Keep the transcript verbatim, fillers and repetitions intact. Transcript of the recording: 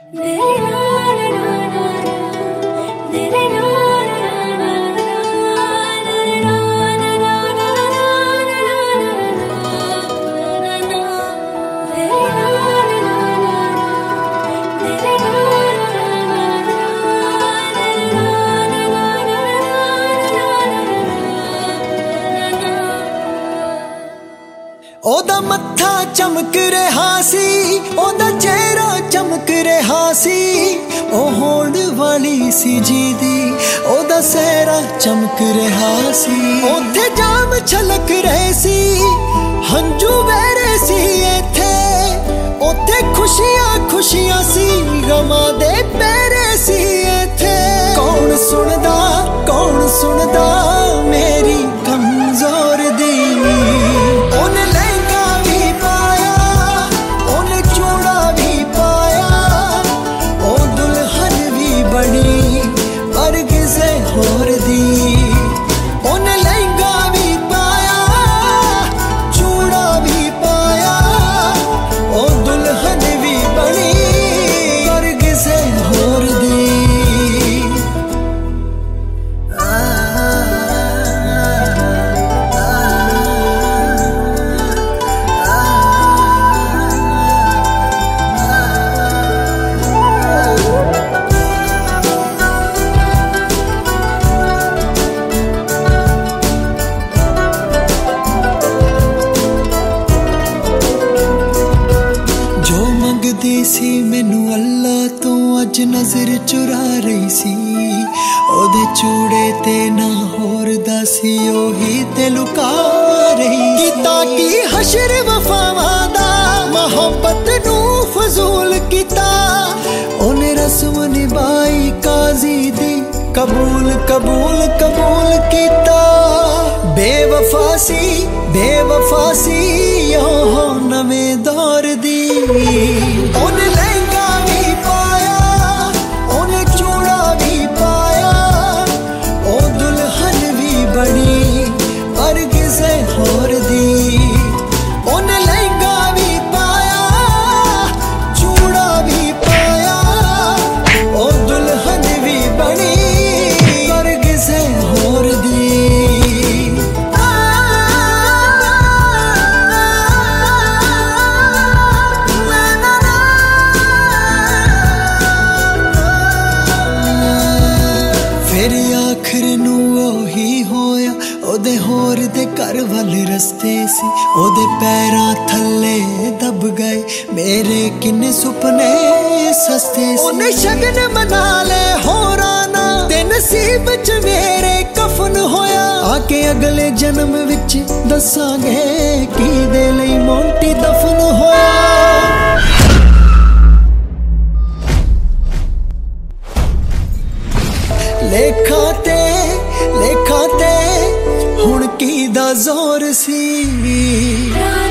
ओदा मत्था चमक रहा सी, ओदा चेहरा चमक रहा सी, ओ होड़ वाली सी जीदी, ओदा सहरा चमक रहा सी। ओथे जाम छलक रहे सी, हंजू बह रहे सी इथे, ओथे खुशियां खुशियां सी, गमा दे पैरे सी इथे। कौन सुनदा कौन सुनदा मेरी कमजोर दी, होर दी ओने लहंगा भी पाया, चूड़ा भी पाया, ओ दुल्हन भी बनी स्वर्ग से होर दी। आ, आ, आ, सी मैनू अल्लाह तो अज नजर चुरा रही सी, ओदे चूड़े ते ना होर दा सी, ओही ते लुका रही सी। ताकि हशर वफावां दा मोहब्बत नू फजूल कीता, ओने रस्म निभाई काजी दी, कबूल कबूल कबूल कीता। बेवफा सी बेवफा सी ओह नवें दौर दी, ओने लहंगा भी पाया, ओने चूड़ा भी पाया, ओ दुल्हन भी बनी पर किसे होर दी। ओने लहंगा भी पाया, चूड़ा भी पाया, ओ दुल्हन भी बनी पर किसे होर दी। फिर आखिर नू ओही होया, ओदे होर दे घर वाले रस्ते सी, ओदे पैरां थल्ले दब गए मेरे किन्ने सुपने सस्ते सी। ओने शगन मना ले होरा ना, ते नसीब च मेरे कफन होया, आके अगले जन्म विच दसांगे की दे लई मोंटी दफन होया। लेखा ते लेखा ते हुण की दा जोर सी।